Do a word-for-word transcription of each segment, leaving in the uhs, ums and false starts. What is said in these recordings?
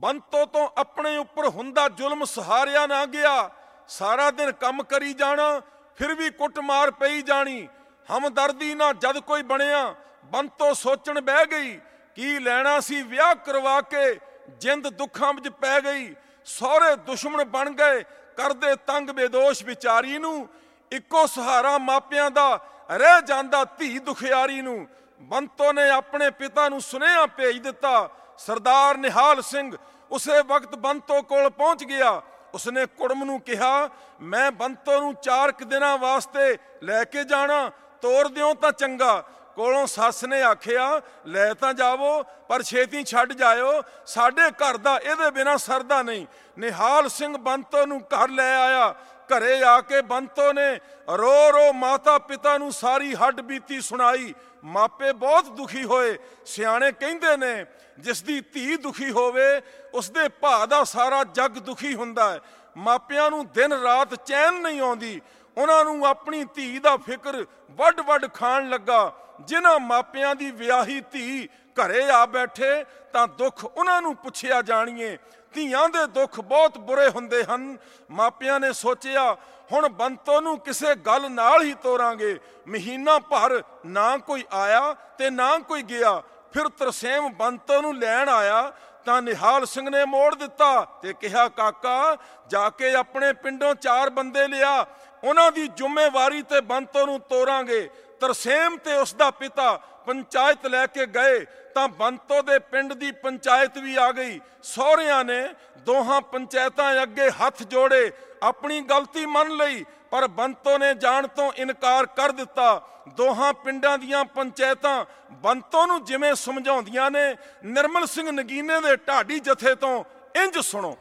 ਬੰਤੋ ਤੋਂ ਆਪਣੇ ਉੱਪਰ ਹੁੰਦਾ ਜ਼ੁਲਮ ਸਹਾਰਿਆ ਨਾ ਗਿਆ। ਸਾਰਾ ਦਿਨ ਕੰਮ ਕਰੀ ਜਾਣਾ, ਫਿਰ ਵੀ ਕੁੱਟਮਾਰ ਪਈ ਜਾਣੀ। ਹਮਦਰਦੀ ਨਾ ਜਦ ਕੋਈ ਬਣਿਆ, ਬੰਤੋ ਸੋਚਣ ਬਹਿ ਗਈ, ਕੀ ਲੈਣਾ ਸੀ ਵਿਆਹ ਕਰਵਾ ਕੇ, ਜਿੰਦ ਦੁੱਖਾਂ ਵਿੱਚ ਪੈ ਗਈ। ਸਹੁਰੇ ਦੁਸ਼ਮਣ ਬਣ ਗਏ, ਕਰਦੇ ਤੰਗ ਬੇਦੋਸ਼ ਵਿਚਾਰੀ ਨੂੰ। ਇੱਕੋ ਸਹਾਰਾ ਮਾਪਿਆਂ ਦਾ ਰਹਿ ਜਾਂਦਾ ਧੀ ਦੁਖਿਆਰੀ ਨੂੰ। ਬੰਤੋ ਨੇ ਆਪਣੇ ਪਿਤਾ ਨੂੰ ਸੁਨੇਹਾ ਭੇਜ ਦਿੱਤਾ। ਸਰਦਾਰ ਨਿਹਾਲ ਸਿੰਘ ਉਸੇ ਵਕਤ ਬੰਤੋ ਕੋਲ ਪਹੁੰਚ ਗਿਆ। ਉਸਨੇ ਕੁੜਮ ਨੂੰ ਕਿਹਾ, ਮੈਂ ਬੰਤੋ ਨੂੰ ਚਾਰ ਕੁ ਦਿਨਾਂ ਵਾਸਤੇ ਲੈ ਕੇ ਜਾਣਾ, ਤੋਰ ਦਿਓ ਤਾਂ ਚੰਗਾ। ਕੋਲੋਂ ਸੱਸ ਨੇ ਆਖਿਆ, ਲੈ ਤਾਂ ਜਾਵੋ ਪਰ ਛੇਤੀ ਛੱਡ ਜਾਇਓ, ਸਾਡੇ ਘਰ ਦਾ ਇਹਦੇ ਬਿਨਾਂ ਸਰਦਾ ਨਹੀਂ। ਨਿਹਾਲ ਸਿੰਘ ਬੰਤੋ ਨੂੰ ਘਰ ਲੈ ਆਇਆ। ਘਰੇ ਆ ਕੇ ਬੰਤੋ ਨੇ ਰੋ ਰੋ ਮਾਤਾ ਪਿਤਾ ਨੂੰ ਸਾਰੀ ਹੱਡ ਬੀਤੀ ਸੁਣਾਈ। ਮਾਪੇ ਬਹੁਤ ਦੁਖੀ ਹੋਏ। ਸਿਆਣੇ ਕਹਿੰਦੇ ਨੇ, ਜਿਸ ਦੀ ਧੀ ਦੁਖੀ ਹੋਵੇ ਉਸਦੇ ਭਾ ਦਾ ਸਾਰਾ ਜੱਗ ਦੁਖੀ ਹੁੰਦਾ ਹੈ। ਮਾਪਿਆਂ ਨੂੰ ਦਿਨ ਰਾਤ ਚੈਨ ਨਹੀਂ ਆਉਂਦੀ। ਉਹਨਾਂ ਨੂੰ ਆਪਣੀ ਧੀ ਦਾ ਫਿਕਰ ਵੱਡ ਵੱਡ ਖਾਣ ਲੱਗਾ। ਜਿਨ੍ਹਾਂ ਮਾਪਿਆਂ ਦੀ ਵਿਆਹੀ ਧੀ ਘਰੇ ਆ ਬੈਠੇ ਤਾਂ ਦੁੱਖ ਉਹਨਾਂ ਨੂੰ ਪੁੱਛਿਆ ਜਾਣੀਏ। ਧੀਆਂ ਦੇ ਦੁੱਖ ਬਹੁਤ ਬੁਰੇ ਹੁੰਦੇ ਹਨ। ਮਾਪਿਆਂ ਨੇ ਸੋਚਿਆ, ਹੁਣ ਬੰਤੋ ਨੂੰ ਕਿਸੇ ਗੱਲ ਨਾਲ ਹੀ ਤੋਰਾਂਗੇ। ਮਹੀਨਾ ਭਰ ਨਾ ਕੋਈ ਆਇਆ ਤੇ ਨਾ ਕੋਈ ਗਿਆ। ਫਿਰ ਤਰਸੇਮ ਬੰਤੋ ਨੂੰ ਲੈਣ ਆਇਆ ਤਾਂ ਨਿਹਾਲ ਸਿੰਘ ਨੇ ਮੋੜ ਦਿੱਤਾ ਤੇ ਕਿਹਾ, ਕਾਕਾ ਜਾ ਕੇ ਆਪਣੇ ਪਿੰਡੋਂ ਚਾਰ ਬੰਦੇ ਲਿਆ, ਉਹਨਾਂ ਦੀ ਜ਼ਿੰਮੇਵਾਰੀ ਤੇ ਬੰਤੋ ਨੂੰ ਤੋਰਾਂਗੇ। ਤਰਸੇਮ ਤੇ ਉਸਦਾ ਪਿਤਾ ਪੰਚਾਇਤ ਲੈ ਕੇ ਗਏ ਤਾਂ ਬੰਤੋ ਦੇ ਪਿੰਡ ਦੀ ਪੰਚਾਇਤ ਵੀ ਆ ਗਈ। ਸਹੁਰਿਆਂ ਨੇ ਦੋਹਾਂ ਪੰਚਾਇਤਾਂ ਅੱਗੇ ਹੱਥ ਜੋੜੇ, ਆਪਣੀ ਗਲਤੀ ਮੰਨ ਲਈ, ਪਰ ਬੰਤੋ ਨੇ ਜਾਣ ਤੋਂ ਇਨਕਾਰ ਕਰ ਦਿੱਤਾ। ਦੋਹਾਂ ਪਿੰਡਾਂ ਦੀਆਂ ਪੰਚਾਇਤਾਂ ਬੰਤੋ ਨੂੰ ਜਿਵੇਂ ਸਮਝਾਉਂਦੀਆਂ ਨੇ, ਨਿਰਮਲ ਸਿੰਘ ਨਗੀਨੇ ਦੇ ਢਾਡੀ ਜਥੇ ਤੋਂ ਇੰਜ ਸੁਣੋ।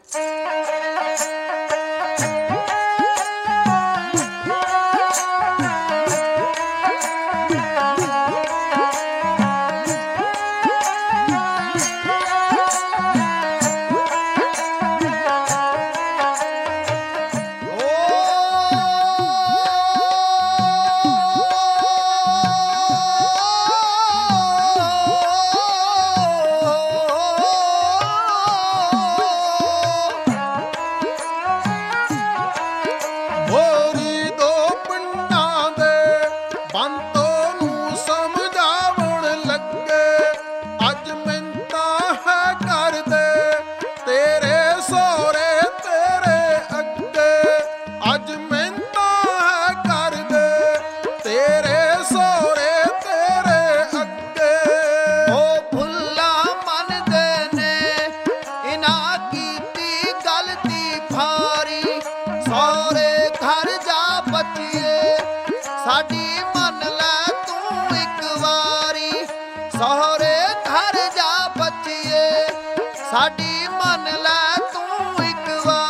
ਸਾਡੀ ਮੰਨ ਲੈ ਤੂੰ ਇੱਕ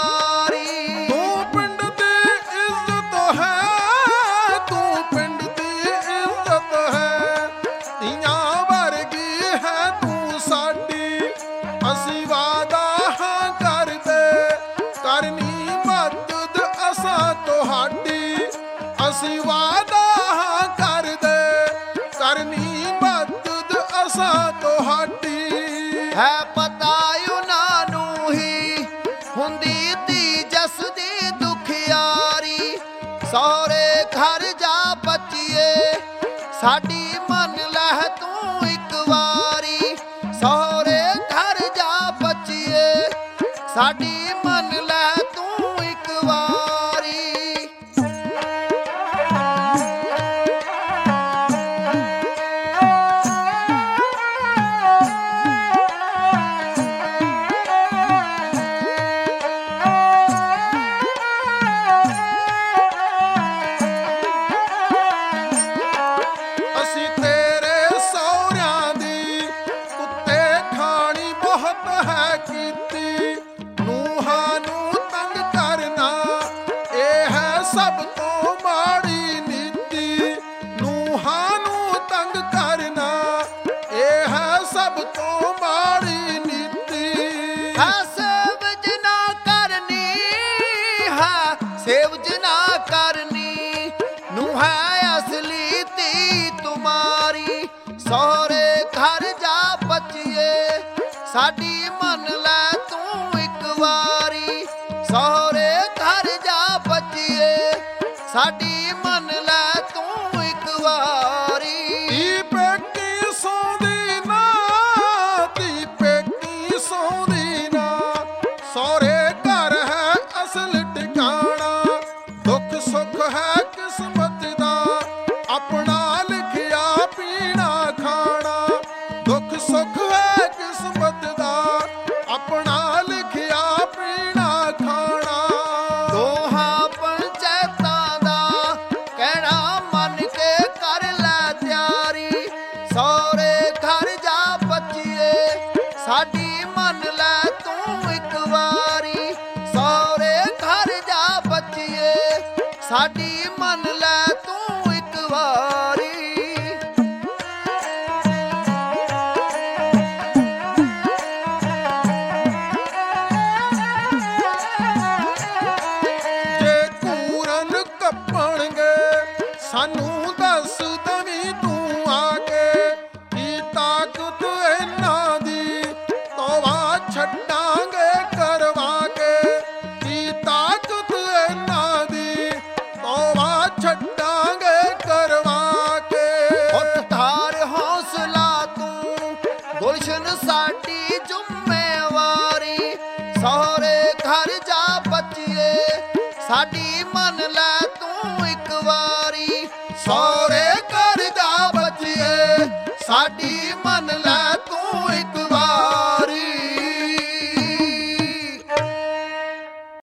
ਵਾਰੀ। ਤੂੰ ਪਿੰਡ ਦੀ ਇੱਜ਼ਤ ਹੈ, ਤੂੰ ਪਿੰਡ ਦੀ ਇੱਜ਼ਤ ਹੈ, ਧੀਆਂ ਵਰਗੀ ਹੈ ਤੂੰ ਸਾਡੀ। ਅਸੀਂ ਵਾਦਾ ਹਾਂ ਕਰਦੇ, ਕਰਨੀ ਮਦਦ ਅਸਾਂ ਤੁਹਾਡੀ। ਅਸੀਂ ਵਾਦਾ ਹਾਂ ਕਰਦੇ, ਕਰਨੀ ਮਦਦ ਅਸਾਂ ਤੁਹਾਡੀ। ਹੈ ਪਤਾ ਉਹਨਾਂ ਨੂੰ ਹੀ ਹੁੰਦੀ ਧੀ ਜਸ ਦੀ ਦੁਖਿਆਰੀ। ਸਹੁਰੇ ਘਰ ਜਾ ਬੱਚੀਏ, ਸਾਡੀ ਮੰਨ ਲੈ ਤੂੰ ਇੱਕ ਵਾਰੀ। ਸਹੁਰੇ ਘਰ ਜਾ ਬੱਚੀਏ, ਸਾਡੀ ਮੰਨ ਲੈ ਤੂੰ ਇੱਕ ਵਾਰੀ। ਸਭ ਤੋਂ ਮਾੜੀ ਨੀਤੀ ਨੂੰਹਾਂ ਨੂੰ ਤੰਗ ਕਰਨਾ, ਇਹ ਹੈ ਸਭ ਤੋਂ ਮਾੜੀ ਨੀਤੀ। ਹੈ ਸੇਵਜ ਨਾ ਕਰਨੀ, ਹੈ ਸੇਵਜ ਨਾ ਕਰਨੀ, ਨੂੰ ਹੈ ਅਸਲੀ ਧੀ ਤੁਮਾਰੀ। ਸਹੁਰੇ ਘਰ ਜਾ ਬੱਚੀਏ, ਸਾਡੀ ਮੰਨ ਲੈ ਤੂੰ ਸਾਡੀ ਮੰਨ ਲੈ ਤੂੰ ਇੱਕ ਵਾਰੀ। ਧੀ ਪੇਕੀ ਸੌਂਦੀ ਨਾ, ਧੀ ਪੇਕੀ ਸੌਂਦੀ ਨਾ, ਸਹੁਰੇ ਘਰ ਹੈ ਅਸਲ ਟਿਕਾਣਾ। ਦੁੱਖ ਸੁੱਖ ਹੈ ਕਿਸਮਤ ਦਾ, ਆਪਣਾ ਲਿਖਿਆ ਪੀਣਾ ਖਾਣਾ। ਦੁੱਖ ਸੁੱਖ ਹੈ ਕਿਸਮਤ ਦਾ, ਆਪਣਾ ਲਿਖਿਆ ਪੀਣਾ ਖਾਣਾ। ਦੋਹਾਂ ਪੰਚਾਇਤਾਂ ਦਾ ਕਹਿਣਾ ਮੰਨ ਕੇ ਕਰ ਲੈ ਤਿਆਰੀ। ਸਹੁਰੇ ਘਰ ਜਾ ਬੱਚੀਏ ਸਾਡੀ ਮੰਨ ਲੈ ਤੂੰ ਇੱਕ ਵਾਰੀ। ਸਹੁਰੇ ਘਰ ਜਾ ਬੱਚੀਏ ਸਾਡੀ ਮੰਨ ਲੈ ਤੂੰ ਇੱਕ ਵਾਰੀ। ਜੇ ਕੂਰਨ ਕੱਪਣਗੇ ਸਾਨੂੰ ਦੱਸ ਦਵੀਂ ਤੂੰ ਆ ਕੇ। ਕੀ ਤਾਕਤ ਇਹਨਾਂ ਦੀ ਤੋਬਾ ਛੱਡਾਂਗੇ ਕਰਵਾ ਕੇ। ਕੀ ਤਾਕਤ ਇਹਨਾਂ ਦੀ ਤੋਬਾ ਛੱਡਾਂਗੇ ਕਰਵਾ ਕੇ। ਉੱਠ ਧਾਰ ਹੌਸਲਾ ਤੂੰ ਗੁਲਸ਼ਨ ਸਾਡੀ ਜ਼ਿੰਮੇਵਾਰੀ। ਸਹੁਰੇ ਘਰ ਜਾ ਬੱਚੀਏ ਸਾਡੀ ਮੰਨ ਲੈ ਤੂੰ ਇੱਕ ਵਾਰੀ। ਸਹੁਰੇ ਘਰ ਜਾ ਬੱਚੀਏ ਸਾਡੀ